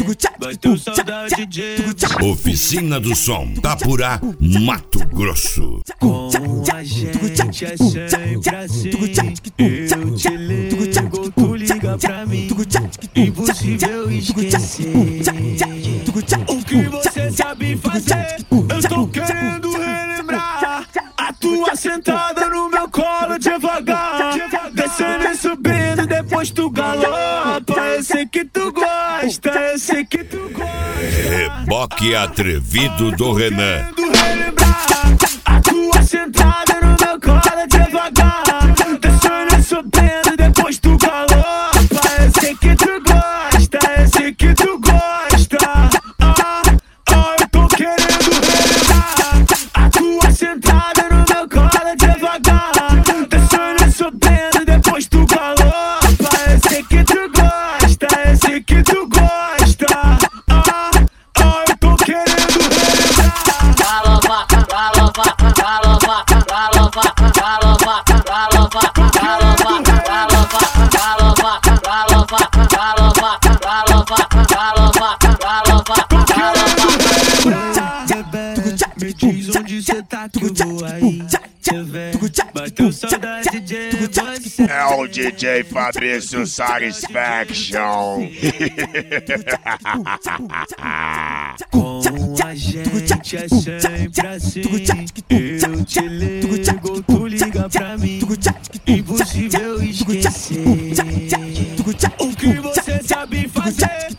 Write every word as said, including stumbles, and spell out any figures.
bateu saudade de Oficina do Som, Tapurá, Mato Grosso. com a gente é sempre assim. Eu te ligo, tu liga pra mim. Impossível esquecer o que você sabe fazer. Eu tô querendo relembrar a tua sentada no meu colo devagar, descendo e subindo, depois tu galopa. Eu sei que tu gosta, eu sei que tu gosta. Reboque atrevido do Renan. Querendo relembrar a tua sentada no meu colo devagar, descendo e subindo, depois tu galopa. Eu sei que tu gosta, eu sei que tu gosta. Ah, ah, eu tô querendo relembrar a tua sentada no meu colo devagar, descendo e subindo, depois tu galopa. Eu sei que tu gosta, eu sei que tu gosta. Ah, ah, eu tô querendo relembrar. Galopa, galopa, galopa, galopa, galopa, galopa, galopa, galopa, galopa, galopa, galopa, galopa, galopa, galopa. Me diz onde cê tá que eu vou aí. Cê vem, bateu saudade de você. É o D J Fabrício Satisfaction. Com a gente é sempre assim. Eu te ligo, tu liga pra mim. Impossível esquecer o que você sabe fazer.